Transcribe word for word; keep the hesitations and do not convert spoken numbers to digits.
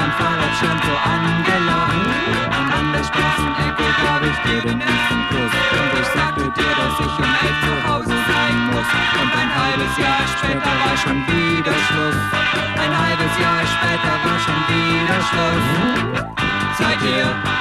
am Fahrradschirm so angelaufen. Und an der Straßenecke gab ich dir den ersten Kuss. Und ich sagte dir, dass ich um elf zu Hause sein muss. Und ein halbes Jahr später war schon wieder Schluss. Ein halbes Jahr später war schon wieder Schluss. Seither